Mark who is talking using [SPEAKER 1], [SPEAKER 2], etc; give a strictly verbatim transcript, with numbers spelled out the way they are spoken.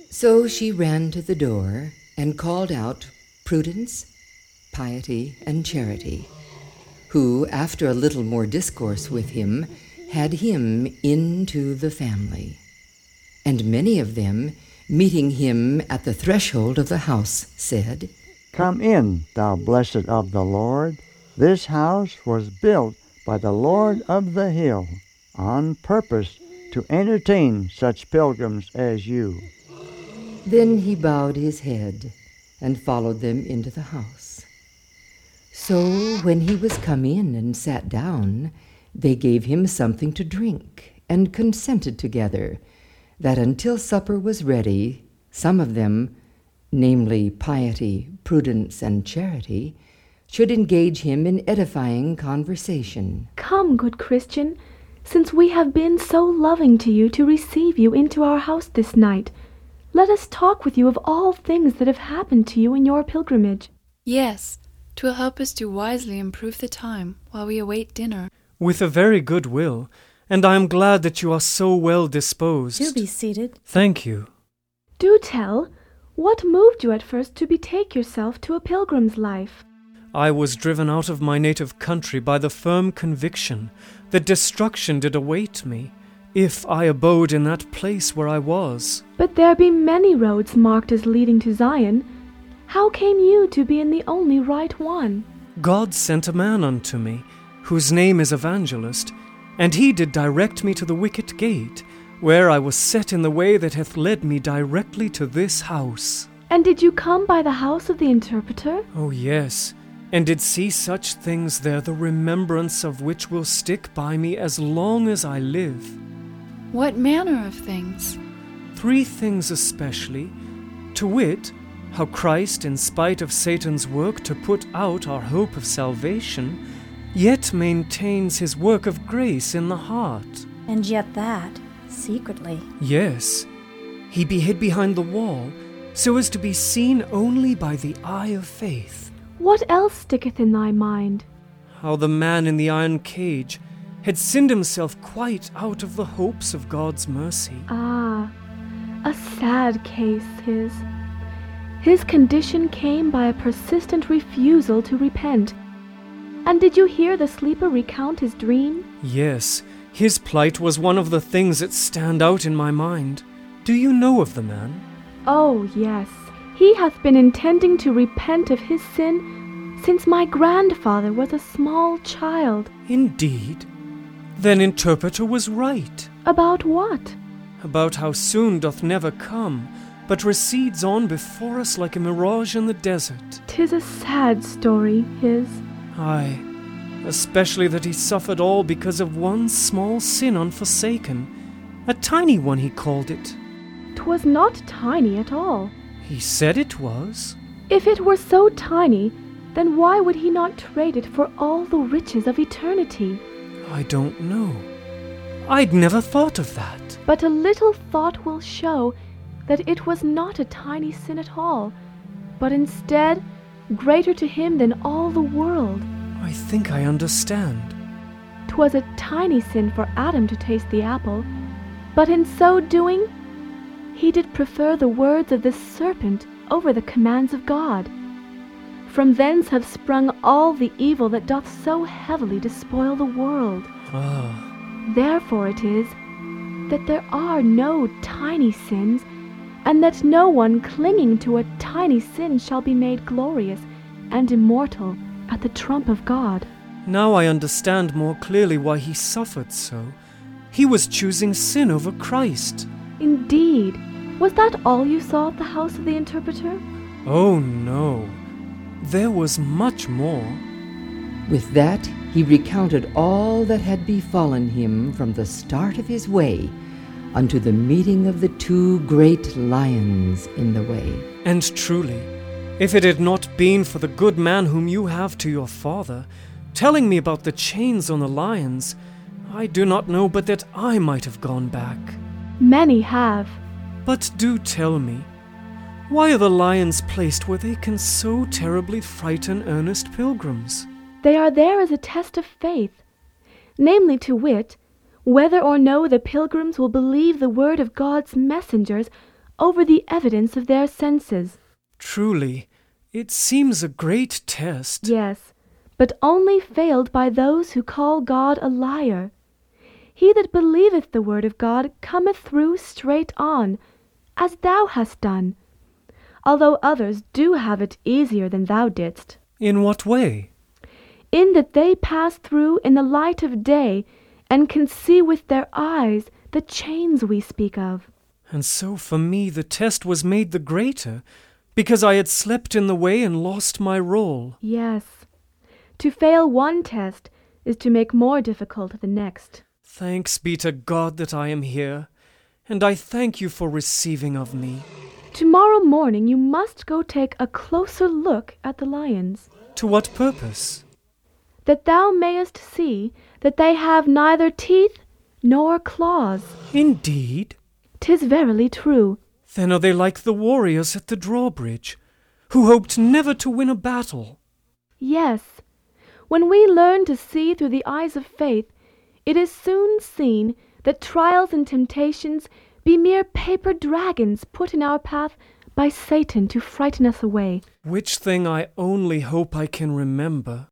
[SPEAKER 1] So she ran to the door and called out Prudence, Piety, and Charity, who, after a little more discourse with him, had him into the family. And many of them, meeting him at the threshold of the house, said,
[SPEAKER 2] Come in, thou blessed of the Lord. This house was built by the Lord of the hill, on purpose to entertain such pilgrims as you.
[SPEAKER 1] Then he bowed his head and followed them into the house. So when he was come in and sat down, they gave him something to drink, and consented together that until supper was ready, some of them, namely Piety, Prudence, and Charity, should engage him in edifying conversation.
[SPEAKER 3] Come, good Christian, since we have been so loving to you to receive you into our house this night, let us talk with you of all things that have happened to you in your pilgrimage.
[SPEAKER 4] Yes, 'twill help us to wisely improve the time while we await dinner.
[SPEAKER 5] With a very good will, and I am glad that you are so well disposed.
[SPEAKER 6] Do be seated.
[SPEAKER 5] Thank you.
[SPEAKER 3] Do tell, what moved you at first to betake yourself to a pilgrim's life?
[SPEAKER 5] I was driven out of my native country by the firm conviction that destruction did await me, if I abode in that place where I was.
[SPEAKER 3] But there be many roads marked as leading to Zion. How came you to be in the only right one?
[SPEAKER 5] God sent a man unto me, whose name is Evangelist, and he did direct me to the wicket gate, where I was set in the way that hath led me directly to this house.
[SPEAKER 3] And did you come by the house of the interpreter?
[SPEAKER 5] Oh, yes, and did see such things there, the remembrance of which will stick by me as long as I live.
[SPEAKER 4] What manner of things?
[SPEAKER 5] Three things especially, to wit, how Christ, in spite of Satan's work to put out our hope of salvation, yet maintains his work of grace in the heart.
[SPEAKER 6] And yet that, secretly.
[SPEAKER 5] Yes, he be hid behind the wall, so as to be seen only by the eye of faith.
[SPEAKER 3] What else sticketh in thy mind?
[SPEAKER 5] How the man in the iron cage had sinned himself quite out of the hopes of God's mercy.
[SPEAKER 3] Ah, a sad case his. His condition came by a persistent refusal to repent. And did you hear the sleeper recount his dream?
[SPEAKER 5] Yes, his plight was one of the things that stand out in my mind. Do you know of the man?
[SPEAKER 3] Oh, yes. He hath been intending to repent of his sin since my grandfather was a small child.
[SPEAKER 5] Indeed? Then Interpreter was right.
[SPEAKER 3] About what?
[SPEAKER 5] About how soon doth never come, but recedes on before us like a mirage in the desert.
[SPEAKER 3] 'Tis a sad story, his.
[SPEAKER 5] Aye, especially that he suffered all because of one small sin unforsaken. A tiny one, he called it.
[SPEAKER 3] 'Twas not tiny at all.
[SPEAKER 5] He said it was.
[SPEAKER 3] If it were so tiny, then why would he not trade it for all the riches of eternity?
[SPEAKER 5] I don't know. I'd never thought of that.
[SPEAKER 3] But a little thought will show that it was not a tiny sin at all, but instead greater to him than all the world.
[SPEAKER 5] I think I understand.
[SPEAKER 3] 'Twas a tiny sin for Adam to taste the apple, but in so doing, he did prefer the words of the serpent over the commands of God. From thence have sprung all the evil that doth so heavily despoil the world.
[SPEAKER 5] Ah.
[SPEAKER 3] Therefore it is that there are no tiny sins, and that no one clinging to a tiny sin shall be made glorious and immortal at the trump of God.
[SPEAKER 5] Now I understand more clearly why he suffered so. He was choosing sin over Christ.
[SPEAKER 3] Indeed. Was that all you saw at the house of the interpreter?
[SPEAKER 5] Oh, no. There was much more.
[SPEAKER 1] With that, he recounted all that had befallen him from the start of his way unto the meeting of the two great lions in the way.
[SPEAKER 5] And truly, if it had not been for the good man whom you have to your father, telling me about the chains on the lions, I do not know but that I might have gone back.
[SPEAKER 3] Many have.
[SPEAKER 5] But do tell me, why are the lions placed where they can so terribly frighten earnest pilgrims?
[SPEAKER 3] They are there as a test of faith, namely to wit, whether or no the pilgrims will believe the word of God's messengers over the evidence of their senses.
[SPEAKER 5] Truly, it seems a great test.
[SPEAKER 3] Yes, but only failed by those who call God a liar. He that believeth the word of God cometh through straight on, as thou hast done, although others do have it easier than thou didst.
[SPEAKER 5] In what way?
[SPEAKER 3] In that they pass through in the light of day, and can see with their eyes the chains we speak of.
[SPEAKER 5] And so for me the test was made the greater, because I had slept in the way and lost my roll.
[SPEAKER 3] Yes. To fail one test is to make more difficult the next.
[SPEAKER 5] Thanks be to God that I am here, and I thank you for receiving of me.
[SPEAKER 3] Tomorrow morning you must go take a closer look at the lions.
[SPEAKER 5] To what purpose?
[SPEAKER 3] That thou mayest see that they have neither teeth nor claws.
[SPEAKER 5] Indeed?
[SPEAKER 3] 'Tis verily true.
[SPEAKER 5] Then are they like the warriors at the drawbridge, who hoped never to win a battle?
[SPEAKER 3] Yes. When we learn to see through the eyes of faith, it is soon seen that trials and temptations be mere paper dragons put in our path by Satan to frighten us away.
[SPEAKER 5] Which thing I only hope I can remember.